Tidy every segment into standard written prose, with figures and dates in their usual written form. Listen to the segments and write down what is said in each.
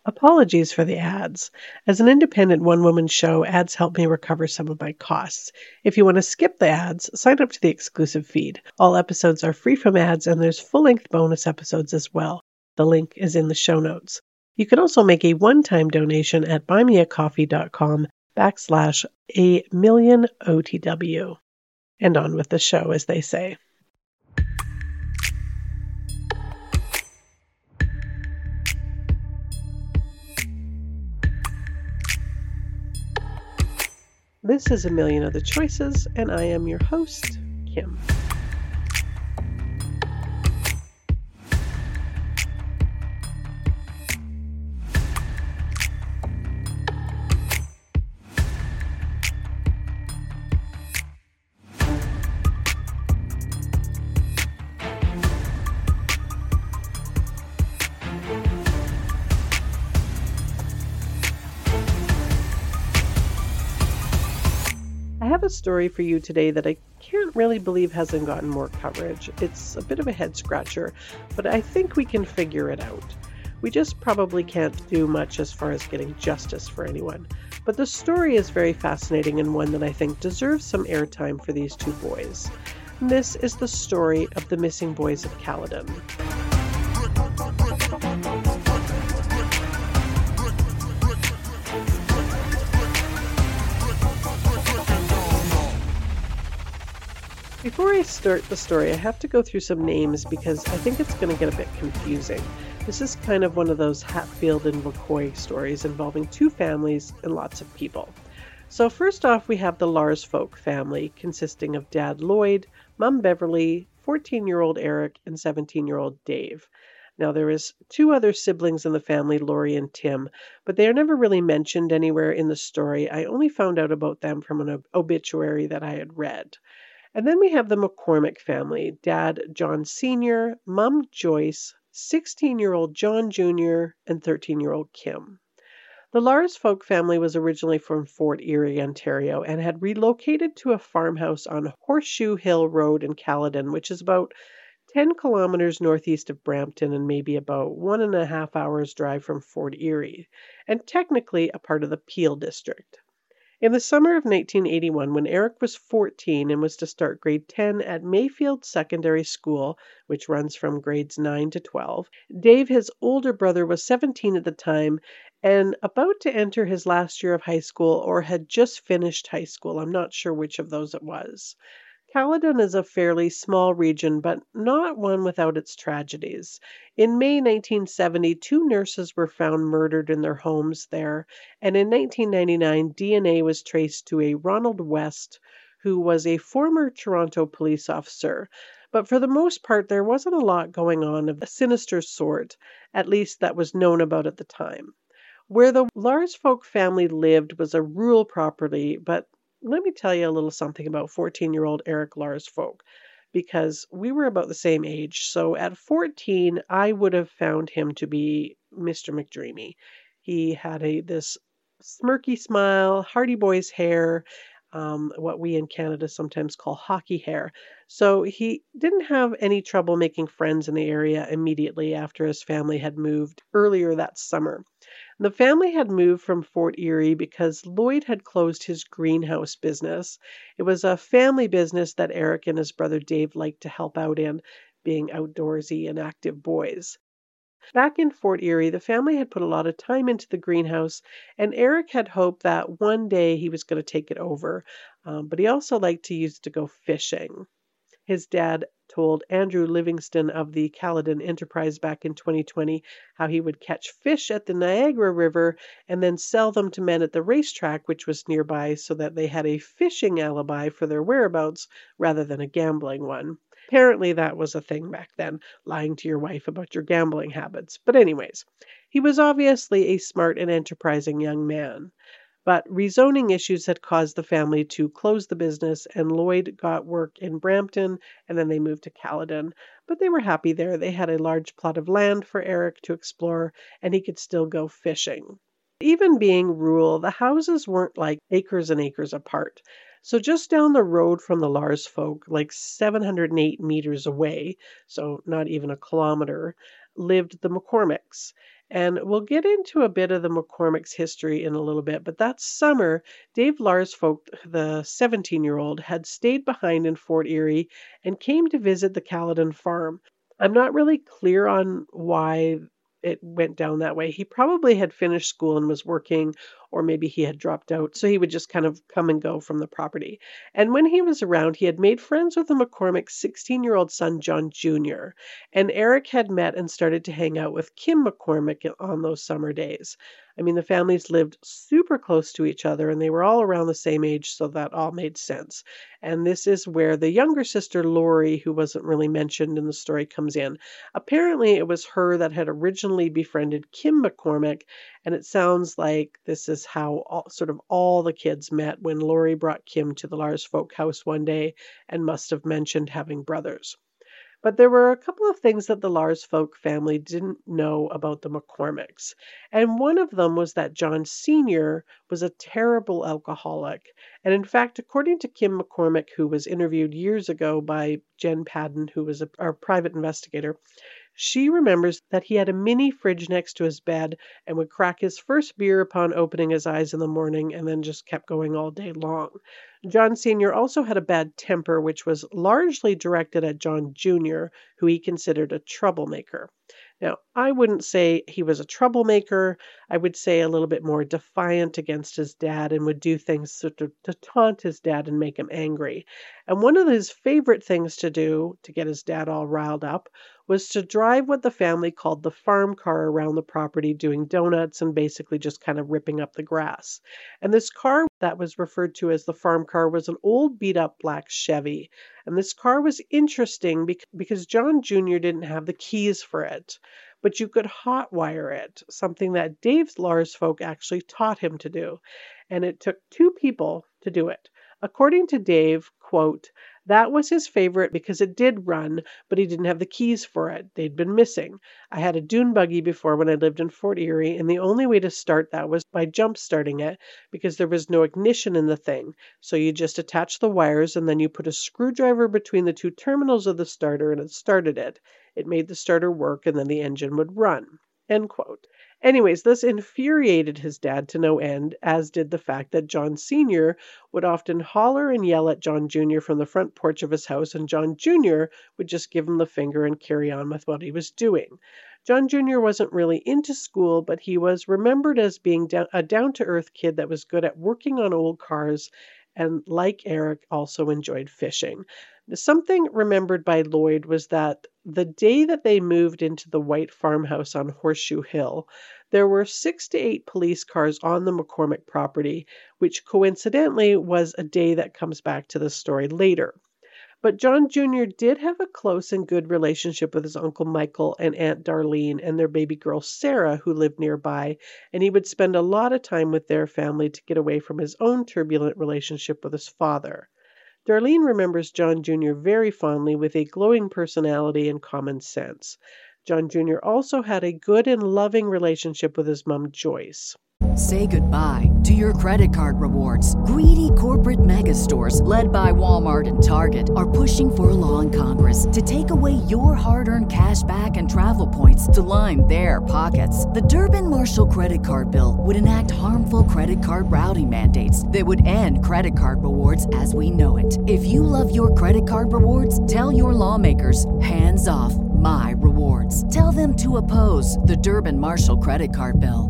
Apologies for the ads. As an independent one-woman show, ads help me recover some of my costs. If you want to skip the ads, sign up to the exclusive feed. All episodes are free from ads, and there's full-length bonus episodes as well. The link is in the show notes. You can also make a one-time donation at buymeacoffee.com/a million OTW. And on with the show, as they say. This is A Million Other Choices, and I am your host, Kim. I have a story for you today that I can't really believe hasn't gotten more coverage. It's a bit of a head scratcher, but I think we can figure it out. We just probably can't do much as far as getting justice for anyone. But the story is very fascinating and one that I think deserves some airtime for these two boys. And this is the story of the missing boys of Caledon. Before I start the story, I have to go through some names because I think it's going to get a bit confusing. This is kind of one of those Hatfield and McCoy stories involving two families and lots of people. So first off, we have the Larsfolk family, consisting of Dad Lloyd, Mum Beverly, 14-year-old Eric, and 17-year-old Dave. Now, there is two other siblings in the family, Lori and Tim, but they are never really mentioned anywhere in the story. I only found out about them from an obituary that I had read. And then we have the McCormick family, Dad John Sr., Mum Joyce, 16-year-old John Jr., and 13-year-old Kim. The Larsfolk family was originally from Fort Erie, Ontario, and had relocated to a farmhouse on Horseshoe Hill Road in Caledon, which is about 10 kilometers northeast of Brampton and maybe about 1.5 hours drive from Fort Erie, and technically a part of the Peel district. In the summer of 1981, when Eric was 14 and was to start grade 10 at Mayfield Secondary School, which runs from grades 9 to 12, Dave, his older brother, was 17 at the time and about to enter his last year of high school or had just finished high school. I'm not sure which of those it was. Caledon is a fairly small region, but not one without its tragedies. In May 1970, two nurses were found murdered in their homes there, and in 1999, DNA was traced to a Ronald West, who was a former Toronto police officer. But for the most part, there wasn't a lot going on of a sinister sort, at least that was known about at the time. Where the Larsfolk family lived was a rural property, but let me tell you a little something about 14-year-old Eric Larsfolk, because we were about the same age. So at 14, I would have found him to be Mr. McDreamy. He had this smirky smile, Hardy Boys hair, what we in Canada sometimes call hockey hair. So he didn't have any trouble making friends in the area immediately after his family had moved earlier that summer. The family had moved from Fort Erie because Lloyd had closed his greenhouse business. It was a family business that Eric and his brother Dave liked to help out in, being outdoorsy and active boys. Back in Fort Erie, the family had put a lot of time into the greenhouse, and Eric had hoped that one day he was going to take it over, but he also liked to use it to go fishing. His dad told Andrew Livingston of the Caledon Enterprise back in 2020 how he would catch fish at the Niagara River and then sell them to men at the racetrack, which was nearby, so that they had a fishing alibi for their whereabouts rather than a gambling one. Apparently that was a thing back then, lying to your wife about your gambling habits. But anyways, he was obviously a smart and enterprising young man. But rezoning issues had caused the family to close the business, and Lloyd got work in Brampton, and then they moved to Caledon. But they were happy there. They had a large plot of land for Eric to explore, and he could still go fishing. Even being rural, the houses weren't like acres and acres apart. So just down the road from the Larsfolk, like 708 meters away, so not even a kilometer, lived the McCormicks. And we'll get into a bit of the McCormick's history in a little bit, but that summer, Dave Larsfolk, the 17-year-old, had stayed behind in Fort Erie and came to visit the Caledon farm. I'm not really clear on why it went down that way. He probably had finished school and was working, or maybe he had dropped out, so he would just kind of come and go from the property. And when he was around, he had made friends with the McCormick's 16-year-old son, John Jr., and Eric had met and started to hang out with Kim McCormick on those summer days. I mean, the families lived super close to each other, and they were all around the same age, so that all made sense. And this is where the younger sister, Lori, who wasn't really mentioned in the story, comes in. Apparently, it was her that had originally befriended Kim McCormick, and it sounds like this is how all the kids met when Lori brought Kim to the Larsfolk house one day and must have mentioned having brothers. But there were a couple of things that the Larsfolk family didn't know about the McCormicks. And one of them was that John Sr. was a terrible alcoholic. And in fact, according to Kim McCormick, who was interviewed years ago by Jen Padden, who was our private investigator, she remembers that he had a mini fridge next to his bed and would crack his first beer upon opening his eyes in the morning and then just kept going all day long. John Sr. also had a bad temper, which was largely directed at John Jr., who he considered a troublemaker. Now, I wouldn't say he was a troublemaker. I would say a little bit more defiant against his dad and would do things to taunt his dad and make him angry. And one of his favorite things to do to get his dad all riled up was to drive what the family called the farm car around the property, doing donuts and basically just kind of ripping up the grass. And this car that was referred to as the farm car was an old beat-up black Chevy. And this car was interesting because John Jr. didn't have the keys for it, but you could hotwire it, something that Dave Larsfolk actually taught him to do. And it took two people to do it. According to Dave, quote, "That was his favorite because it did run, but he didn't have the keys for it. They'd been missing. I had a dune buggy before when I lived in Fort Erie, and the only way to start that was by jump starting it because there was no ignition in the thing. So you just attach the wires and then you put a screwdriver between the two terminals of the starter and it started it. It made the starter work and then the engine would run." End quote. Anyways, this infuriated his dad to no end, as did the fact that John Sr. would often holler and yell at John Jr. from the front porch of his house, and John Jr. would just give him the finger and carry on with what he was doing. John Jr. wasn't really into school, but he was remembered as being a down-to-earth kid that was good at working on old cars and, like Eric, also enjoyed fishing. Something remembered by Lloyd was that the day that they moved into the white farmhouse on Horseshoe Hill, there were 6 to 8 police cars on the McCormick property, which coincidentally was a day that comes back to the story later. But John Jr. did have a close and good relationship with his Uncle Michael and Aunt Darlene and their baby girl Sarah, who lived nearby, and he would spend a lot of time with their family to get away from his own turbulent relationship with his father. Darlene remembers John Jr. very fondly with a glowing personality and common sense. John Jr. also had a good and loving relationship with his mom, Joyce. Say goodbye to your credit card rewards. Greedy corporate mega stores, led by Walmart and Target, are pushing for a law in Congress to take away your hard-earned cash back and travel points to line their pockets. The Durbin-Marshall credit card bill would enact harmful credit card routing mandates that would end credit card rewards as we know it. If you love your credit card rewards, tell your lawmakers, hands off my rewards. Tell them to oppose the Durbin-Marshall credit card bill.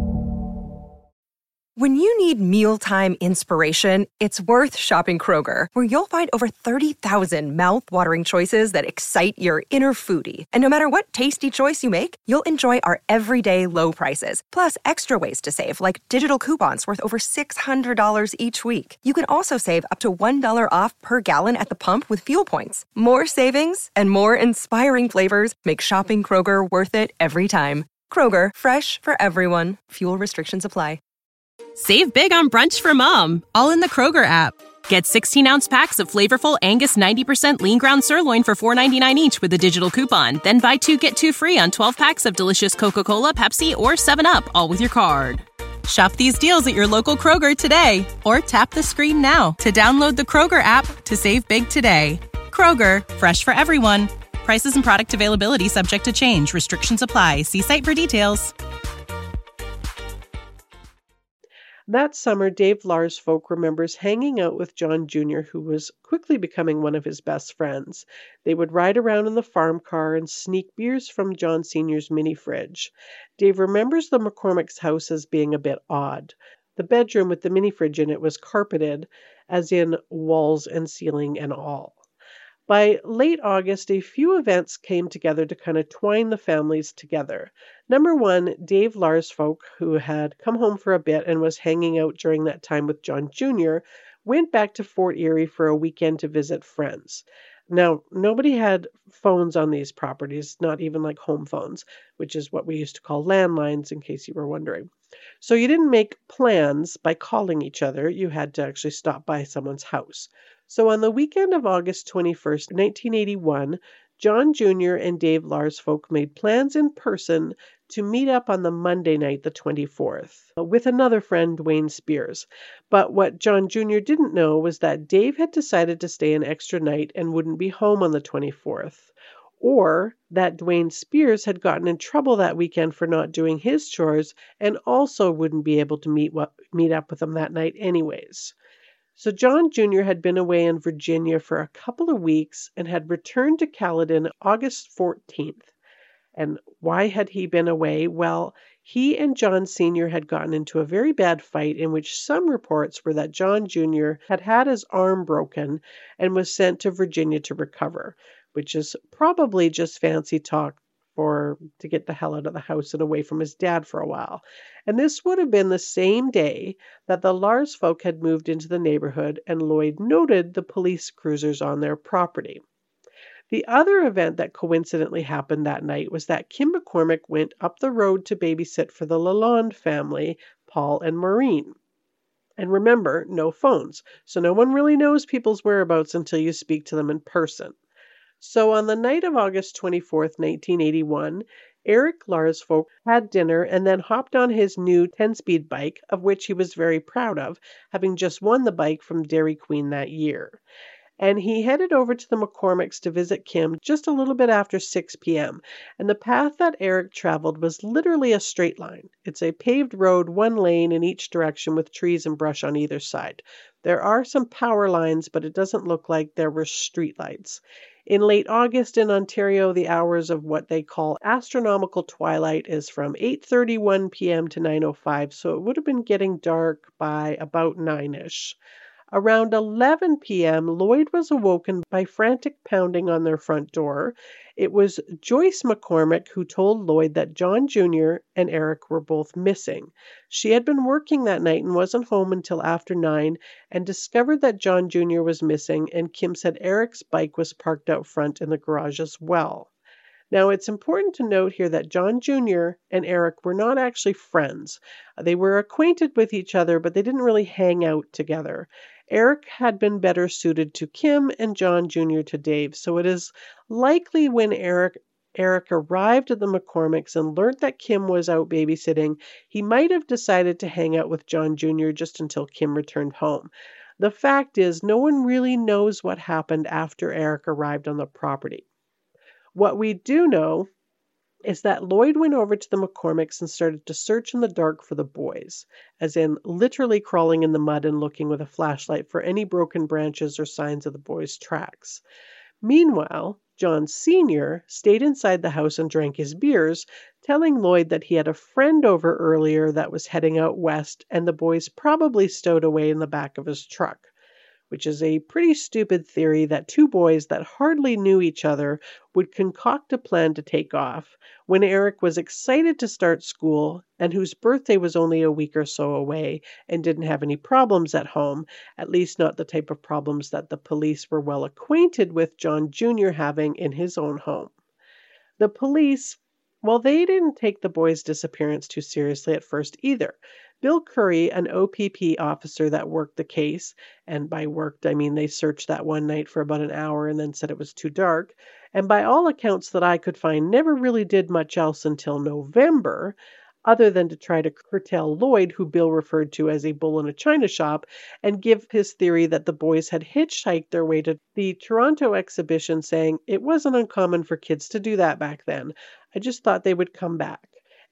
When you need mealtime inspiration, it's worth shopping Kroger, where you'll find over 30,000 mouth-watering choices that excite your inner foodie. And no matter what tasty choice you make, you'll enjoy our everyday low prices, plus extra ways to save, like digital coupons worth over $600 each week. You can also save up to $1 off per gallon at the pump with fuel points. More savings and more inspiring flavors make shopping Kroger worth it every time. Kroger, fresh for everyone. Fuel restrictions apply. Save big on brunch for mom, all in the Kroger app. Get 16-ounce packs of flavorful Angus 90% lean ground sirloin for $4.99 each with a digital coupon. Then buy 2, get 2 free on 12 packs of delicious Coca-Cola, Pepsi, or 7-Up, all with your card. Shop these deals at your local Kroger today, or tap the screen now to download the Kroger app to save big today. Kroger, fresh for everyone. Prices and product availability subject to change. Restrictions apply. See site for details. That summer, Dave Larsfolk remembers hanging out with John Jr., who was quickly becoming one of his best friends. They would ride around in the farm car and sneak beers from John Sr.'s mini fridge. Dave remembers the McCormick's house as being a bit odd. The bedroom with the mini fridge in it was carpeted, as in walls and ceiling and all. By late August, a few events came together to kind of twine the families together. Number one, Dave Larsfolk, who had come home for a bit and was hanging out during that time with John Jr., went back to Fort Erie for a weekend to visit friends. Now, nobody had phones on these properties, not even like home phones, which is what we used to call landlines, in case you were wondering. So you didn't make plans by calling each other. You had to actually stop by someone's house. So on the weekend of August 21st, 1981, John Jr. and Dave Larsfolk made plans in person to meet up on the Monday night, the 24th, with another friend, Dwayne Spears. But what John Jr. didn't know was that Dave had decided to stay an extra night and wouldn't be home on the 24th. Or that Dwayne Spears had gotten in trouble that weekend for not doing his chores and also wouldn't be able to meet up with him that night anyways. So John Jr. had been away in Virginia for a couple of weeks and had returned to Caledon August 14th. And why had he been away? Well, he and John Sr. had gotten into a very bad fight in which some reports were that John Jr. had had his arm broken and was sent to Virginia to recover, which is probably just fancy talk to get the hell out of the house and away from his dad for a while. And this would have been the same day that the Larsfolk had moved into the neighborhood and Lloyd noted the police cruisers on their property. The other event that coincidentally happened that night was that Kim McCormick went up the road to babysit for the Lalonde family, Paul and Maureen. And remember, no phones, so no one really knows people's whereabouts until you speak to them in person. So on the night of August 24th, 1981, Eric Larsfolk had dinner and then hopped on his new 10-speed bike, of which he was very proud of, having just won the bike from Dairy Queen that year. And he headed over to the McCormicks to visit Kim just a little bit after 6 p.m. And the path that Eric traveled was literally a straight line. It's a paved road, one lane in each direction with trees and brush on either side. There are some power lines, but it doesn't look like there were street lights. In late August in Ontario, the hours of what they call astronomical twilight is from 8:31 p.m. to 9:05, so it would have been getting dark by about 9-ish. Around 11 p.m., Lloyd was awoken by frantic pounding on their front door. It was Joyce McCormick who told Lloyd that John Jr. and Eric were both missing. She had been working that night and wasn't home until after 9 and discovered that John Jr. was missing, and Kim said Eric's bike was parked out front in the garage as well. Now, it's important to note here that John Jr. and Eric were not actually friends. They were acquainted with each other, but they didn't really hang out together. Eric had been better suited to Kim and John Jr. to Dave, so it is likely when Eric arrived at the McCormicks and learned that Kim was out babysitting, he might have decided to hang out with John Jr. just until Kim returned home. The fact is, no one really knows what happened after Eric arrived on the property. What we do know is that Lloyd went over to the McCormicks and started to search in the dark for the boys, as in literally crawling in the mud and looking with a flashlight for any broken branches or signs of the boys' tracks. Meanwhile, John Sr. stayed inside the house and drank his beers, telling Lloyd that he had a friend over earlier that was heading out west and the boys probably stowed away in the back of his truck, which is a pretty stupid theory that two boys that hardly knew each other would concoct a plan to take off when Eric was excited to start school and whose birthday was only a week or so away and didn't have any problems at home, at least not the type of problems that the police were well acquainted with John Jr. having in his own home. The police, well, they didn't take the boys' disappearance too seriously at first either. Bill Curry, an OPP officer that worked the case, and by worked I mean they searched that one night for about an hour and then said it was too dark, and by all accounts that I could find never really did much else until November, other than to try to curtail Lloyd, who Bill referred to as a bull in a china shop, and give his theory that the boys had hitchhiked their way to the Toronto exhibition, saying it wasn't uncommon for kids to do that back then. I just thought they would come back.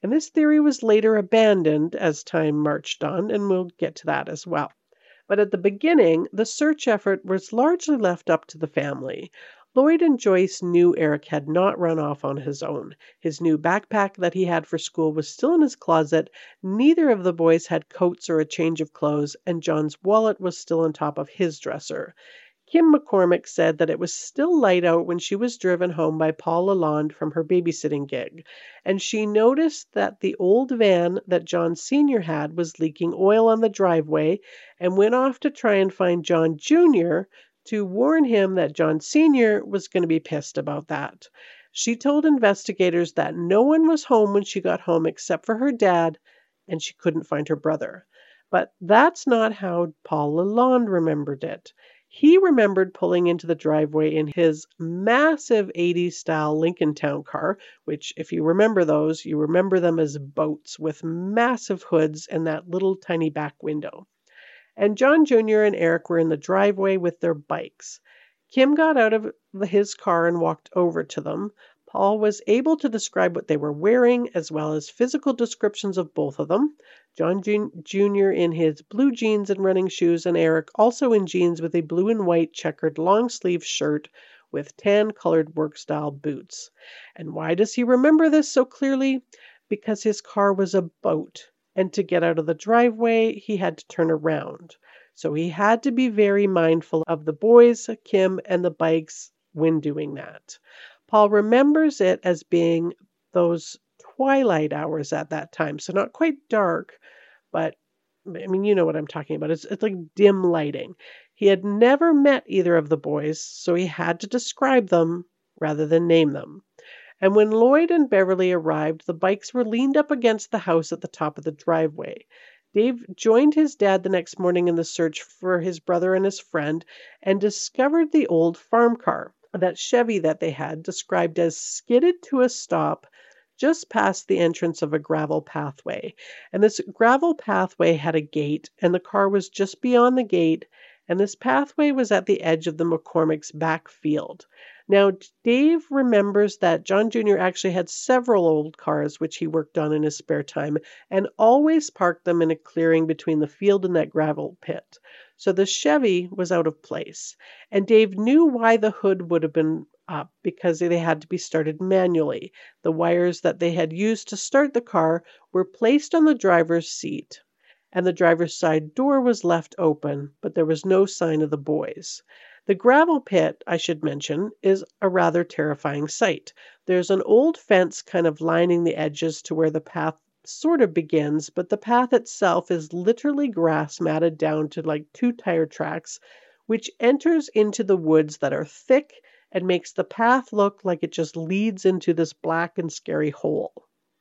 And this theory was later abandoned as time marched on, and we'll get to that as well. But at the beginning, the search effort was largely left up to the family. Lloyd and Joyce knew Eric had not run off on his own. His new backpack that he had for school was still in his closet. Neither of the boys had coats or a change of clothes, and John's wallet was still on top of his dresser. Kim McCormick said that it was still light out when she was driven home by Paul Lalonde from her babysitting gig, and she noticed that the old van that John Sr. had was leaking oil on the driveway, and went off to try and find John Jr. to warn him that John Sr. was going to be pissed about that. She told investigators that no one was home when she got home except for her dad, and she couldn't find her brother. But that's not how Paul Lalonde remembered it. He remembered pulling into the driveway in his massive 80s-style Lincoln Town car, which, if you remember those, you remember them as boats with massive hoods and that little tiny back window. And John Jr. and Eric were in the driveway with their bikes. Kim got out of his car and walked over to them. Paul was able to describe what they were wearing, as well as physical descriptions of both of them. John Jr. in his blue jeans and running shoes, and Eric also in jeans with a blue and white checkered long-sleeve shirt with tan-colored work-style boots. And why does he remember this so clearly? Because his car was a boat, and to get out of the driveway, he had to turn around. So he had to be very mindful of the boys, Kim, and the bikes when doing that. Paul remembers it as being those twilight hours at that time. So not quite dark, but I mean, you know what I'm talking about. It's like dim lighting. He had never met either of the boys, so he had to describe them rather than name them. And when Lloyd and Beverly arrived, the bikes were leaned up against the house at the top of the driveway. Dave joined his dad the next morning in the search for his brother and his friend, and discovered the old farm car, that Chevy that they had, described as skidded to a stop just past the entrance of a gravel pathway. And this gravel pathway had a gate, and the car was just beyond the gate, and this pathway was at the edge of the McCormick's back field. Now, Dave remembers that John Jr. actually had several old cars which he worked on in his spare time, and always parked them in a clearing between the field and that gravel pit. So the Chevy was out of place, and Dave knew why the hood would have been up, because they had to be started manually. The wires that they had used to start the car were placed on the driver's seat, and the driver's side door was left open, but there was no sign of the boys. The gravel pit, I should mention, is a rather terrifying sight. There's an old fence kind of lining the edges to where the path sort of begins, but the path itself is literally grass matted down to like 2 tire tracks, which enters into the woods that are thick and makes the path look like it just leads into this black and scary hole.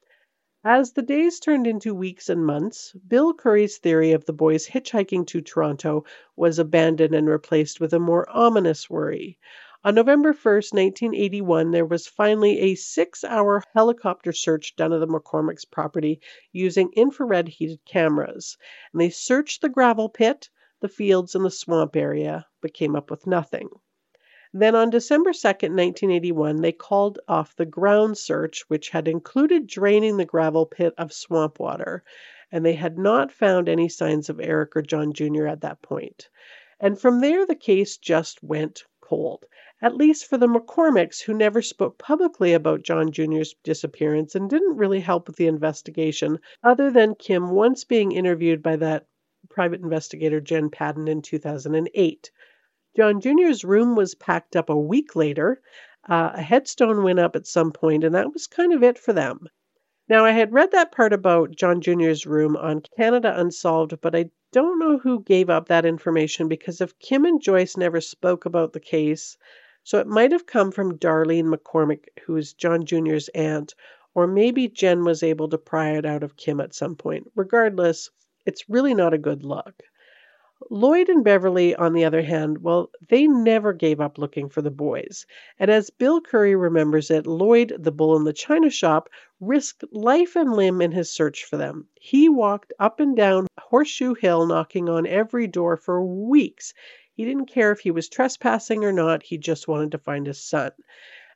As the days turned into weeks and months, Bill Curry's theory of the boys hitchhiking to Toronto was abandoned and replaced with a more ominous worry. On November 1st, 1981, there was finally a 6-hour helicopter search done of the McCormick's property using infrared heated cameras. And they searched the gravel pit, the fields, and the swamp area, but came up with nothing. Then on December 2nd, 1981, they called off the ground search, which had included draining the gravel pit of swamp water, and they had not found any signs of Eric or John Jr. at that point. And from there, the case just went cold, at least for the McCormicks, who never spoke publicly about John Jr.'s disappearance and didn't really help with the investigation, other than Kim once being interviewed by that private investigator Jen Padden in 2008. John Jr.'s room was packed up a week later. A headstone went up at some point, and that was kind of it for them. Now, I had read that part about John Jr.'s room on Canada Unsolved, but I don't know who gave up that information, because if Kim and Joyce never spoke about the case, so it might have come from Darlene McCormick, who is John Jr.'s aunt, or maybe Jen was able to pry it out of Kim at some point. Regardless, it's really not a good look. Lloyd and Beverly, on the other hand, well, they never gave up looking for the boys. And as Bill Curry remembers it, Lloyd, the bull in the china shop, risked life and limb in his search for them. He walked up and down Horseshoe Hill, knocking on every door for weeks. He didn't care if he was trespassing or not. He just wanted to find his son.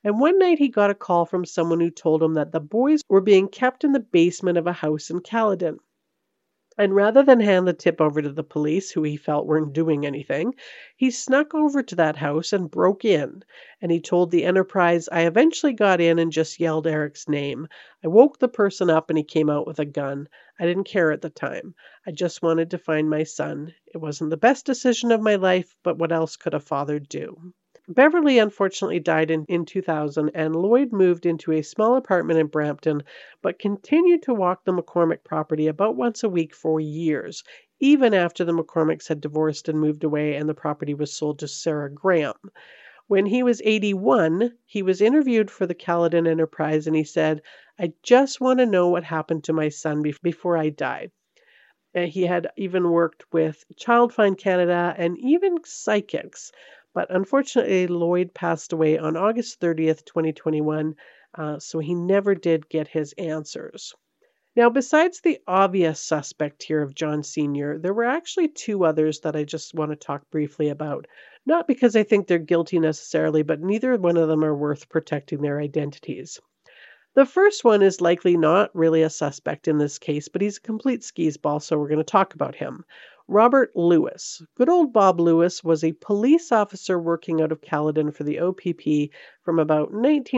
And one night he got a call from someone who told him that the boys were being kept in the basement of a house in Caledon. And rather than hand the tip over to the police, who he felt weren't doing anything, he snuck over to that house and broke in. And he told the Enterprise, "I eventually got in and just yelled Eric's name. I woke the person up and he came out with a gun. I didn't care at the time. I just wanted to find my son. It wasn't the best decision of my life, but what else could a father do?" Beverly unfortunately died in 2000, and Lloyd moved into a small apartment in Brampton, but continued to walk the McCormick property about once a week for years, even after the McCormicks had divorced and moved away and the property was sold to Sarah Graham. When he was 81, he was interviewed for the Caledon Enterprise, and he said, "I just want to know what happened to my son before I die." He had even worked with Child Find Canada and even psychics. But unfortunately, Lloyd passed away on August 30th, 2021, so he never did get his answers. Now, besides the obvious suspect here of John Sr., there were actually two others that I just want to talk briefly about. Not because I think they're guilty necessarily, but neither one of them are worth protecting their identities. The first one is likely not really a suspect in this case, but he's a complete skee-ball, so we're going to talk about him. Robert Lewis. Good old Bob Lewis was a police officer working out of Caledon for the OPP from about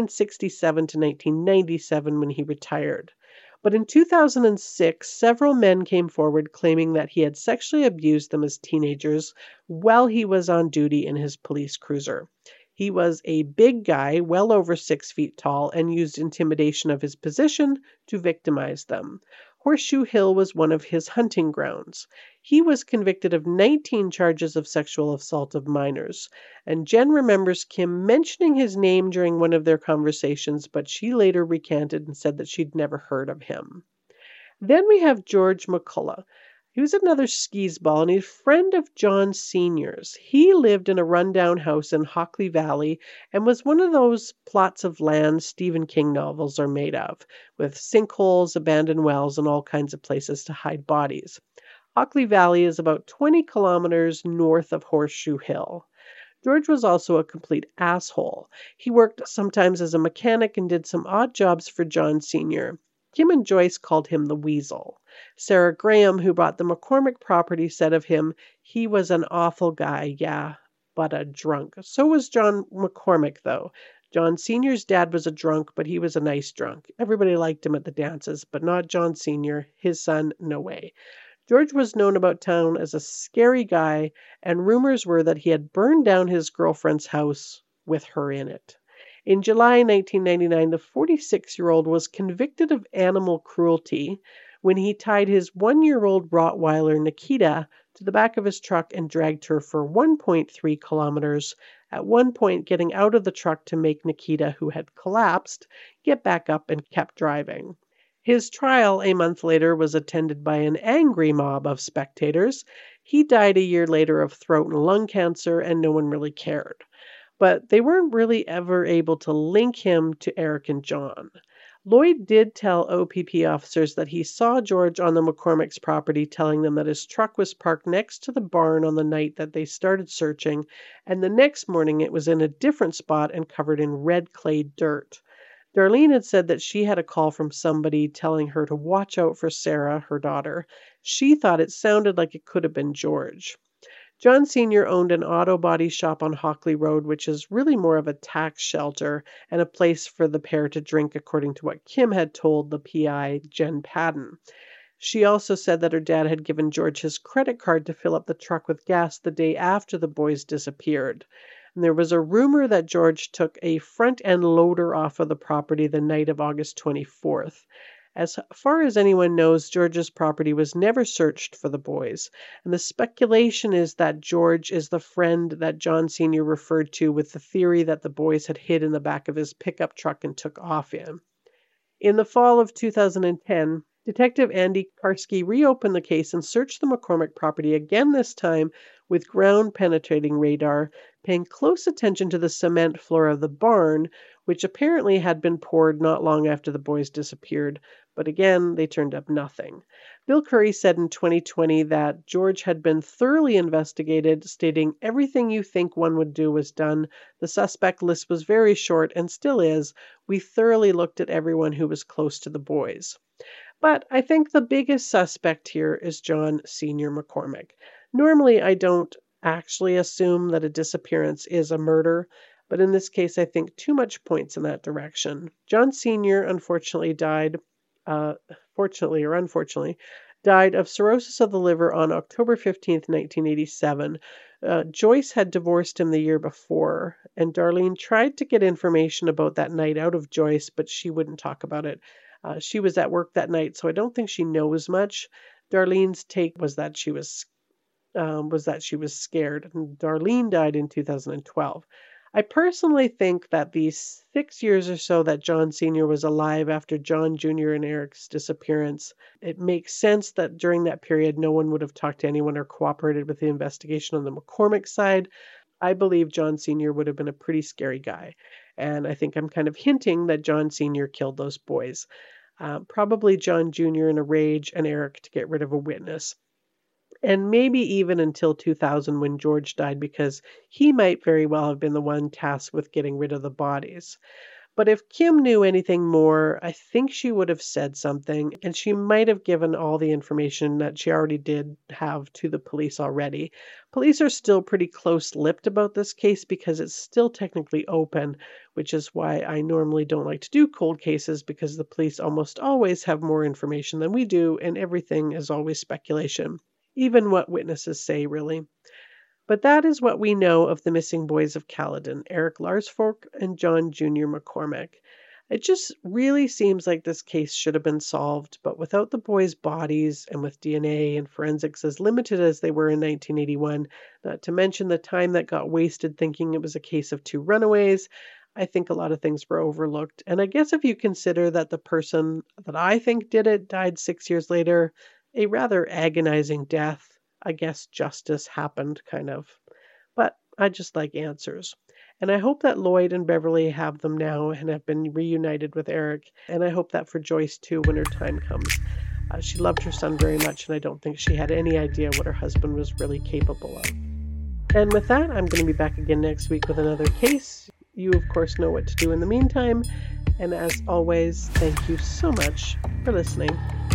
1967 to 1997 when he retired. But in 2006, several men came forward claiming that he had sexually abused them as teenagers while he was on duty in his police cruiser. He was a big guy, well over 6 feet tall, and used intimidation of his position to victimize them. Horseshoe Hill was one of his hunting grounds. He was convicted of 19 charges of sexual assault of minors, and Jen remembers Kim mentioning his name during one of their conversations, but she later recanted and said that she'd never heard of him. Then we have George McCullough. He was another skee-ball, and he's a friend of John Sr.'s. He lived in a rundown house in Hockley Valley and was one of those plots of land Stephen King novels are made of, with sinkholes, abandoned wells, and all kinds of places to hide bodies. Hockley Valley is about 20 kilometers north of Horseshoe Hill. George was also a complete asshole. He worked sometimes as a mechanic and did some odd jobs for John Sr. Kim and Joyce called him the Weasel. Sarah Graham, who bought the McCormick property, said of him, "He was an awful guy, yeah, but a drunk." So was John McCormick, though. John Sr.'s dad was a drunk, but he was a nice drunk. Everybody liked him at the dances, but not John Sr., his son, no way. George was known about town as a scary guy, and rumors were that he had burned down his girlfriend's house with her in it. In July 1999, the 46-year-old was convicted of animal cruelty when he tied his 1-year-old Rottweiler, Nikita, to the back of his truck and dragged her for 1.3 kilometers, at one point getting out of the truck to make Nikita, who had collapsed, get back up and kept driving. His trial a month later was attended by an angry mob of spectators. He died a year later of throat and lung cancer, and no one really cared. But they weren't really ever able to link him to Eric and John. Lloyd did tell OPP officers that he saw George on the McCormick's property, telling them that his truck was parked next to the barn on the night that they started searching, and the next morning it was in a different spot and covered in red clay dirt. Darlene had said that she had a call from somebody telling her to watch out for Sarah, her daughter. She thought it sounded like it could have been George. John Sr. owned an auto body shop on Hockley Road, which is really more of a tax shelter and a place for the pair to drink, according to what Kim had told the PI, Jen Padden. She also said that her dad had given George his credit card to fill up the truck with gas the day after the boys disappeared. And there was a rumor that George took a front-end loader off of the property the night of August 24th. As far as anyone knows, George's property was never searched for the boys, and the speculation is that George is the friend that John Sr. referred to with the theory that the boys had hid in the back of his pickup truck and took off in. In the fall of 2010, Detective Andy Karski reopened the case and searched the McCormick property again, this time with ground-penetrating radar, paying close attention to the cement floor of the barn, which apparently had been poured not long after the boys disappeared, but again, they turned up nothing. Bill Curry said in 2020 that George had been thoroughly investigated, stating everything you think one would do was done. The suspect list was very short and still is. We thoroughly looked at everyone who was close to the boys. But I think the biggest suspect here is John Sr. McCormick. Normally, I don't actually assume that a disappearance is a murder, but in this case, I think too much points in that direction. John Sr. unfortunately died, fortunately or unfortunately, died of cirrhosis of the liver on October 15th, 1987. Joyce had divorced him the year before, and Darlene tried to get information about that night out of Joyce, but she wouldn't talk about it. She was at work that night, so I don't think she knows much. Darlene's take was that she was scared, and Darlene died in 2012. I personally think that the 6 years or so that John Sr. was alive after John Jr. and Eric's disappearance, it makes sense that during that period no one would have talked to anyone or cooperated with the investigation on the McCormick side. I believe John Sr. would have been a pretty scary guy, and I think I'm kind of hinting that John Sr. killed those boys. Probably John Jr. in a rage and Eric to get rid of a witness. And maybe even until 2000 when George died, because he might very well have been the one tasked with getting rid of the bodies. But if Kim knew anything more, I think she would have said something, and she might have given all the information that she already did have to the police already. Police are still pretty close-lipped about this case because it's still technically open, which is why I normally don't like to do cold cases, because the police almost always have more information than we do, and everything is always speculation. Even what witnesses say, really. But that is what we know of the missing boys of Caledon, Eric Larsfolk and John Jr. McCormick. It just really seems like this case should have been solved, but without the boys' bodies and with DNA and forensics as limited as they were in 1981, not to mention the time that got wasted thinking it was a case of two runaways, I think a lot of things were overlooked. And I guess if you consider that the person that I think did it died 6 years later, a rather agonizing death, I guess justice happened, kind of. But I just like answers. And I hope that Lloyd and Beverly have them now and have been reunited with Eric. And I hope that for Joyce, too, when her time comes. She loved her son very much, and I don't think she had any idea what her husband was really capable of. And with that, I'm going to be back again next week with another case. You, of course, know what to do in the meantime. And as always, thank you so much for listening.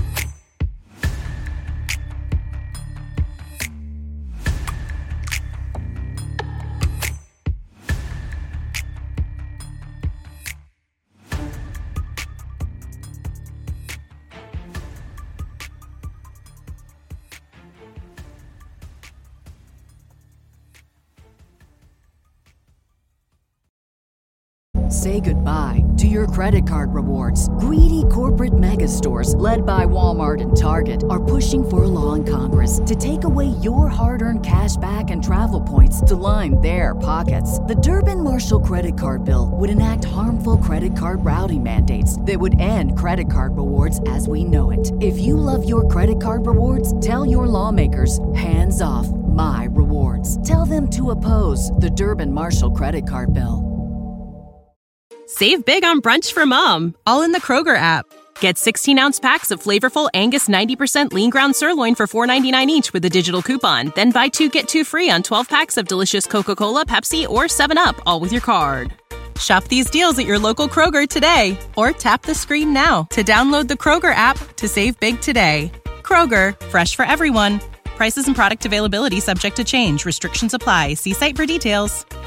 Say goodbye to your credit card rewards. Greedy corporate mega stores, led by Walmart and Target, are pushing for a law in Congress to take away your hard-earned cash back and travel points to line their pockets. The Durbin-Marshall credit card bill would enact harmful credit card routing mandates that would end credit card rewards as we know it. If you love your credit card rewards, tell your lawmakers, hands off my rewards. Tell them to oppose the Durbin-Marshall credit card bill. Save big on brunch for mom, all in the Kroger app. Get 16-ounce packs of flavorful Angus 90% lean ground sirloin for $4.99 each with a digital coupon. Then buy 2, get 2 free on 12 packs of delicious Coca-Cola, Pepsi, or 7-Up, all with your card. Shop these deals at your local Kroger today, or tap the screen now to download the Kroger app to save big today. Kroger, fresh for everyone. Prices and product availability subject to change. Restrictions apply. See site for details.